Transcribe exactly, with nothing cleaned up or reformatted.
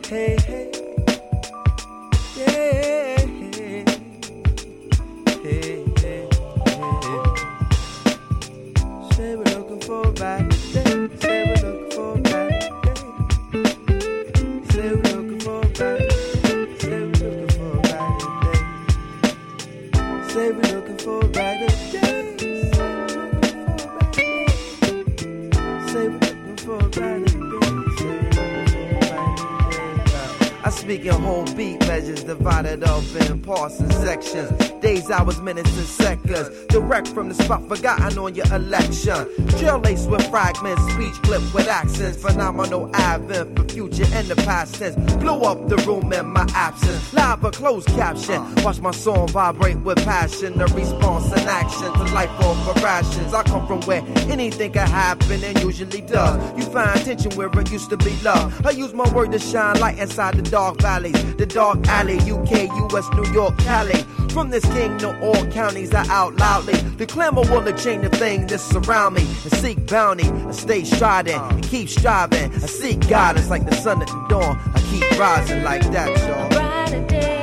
Hey, hey. Yeah. Hey, hey, hey. Say we're looking for a better day. Say we're looking for a better day. Say we're looking for a better day. Say we're looking for a better day. Say we're looking for a better day. Say we're looking for a better day. I speak in whole beat measures divided up in parts and sections. Days, hours, minutes, and seconds. Direct from the spot forgotten on your election. Drill laced with fragments, speech clipped with accents. Phenomenal advent for future and the past tense. Blew up the room in my absence. Live or closed caption. Watch my song vibrate with passion. The response and action to life over rations. I come from where anything can happen and usually does. You find tension where it used to be love. I use my word to shine light inside the dark valleys. The dark alley, U K, U S, New York, Cali. From this king to all counties, I out loudly the clamor will change the things that surround me. And seek bounty, and stay striding, and keep striving. I seek guidance like the sun at the dawn. I keep rising like that, y'all. A brighter day.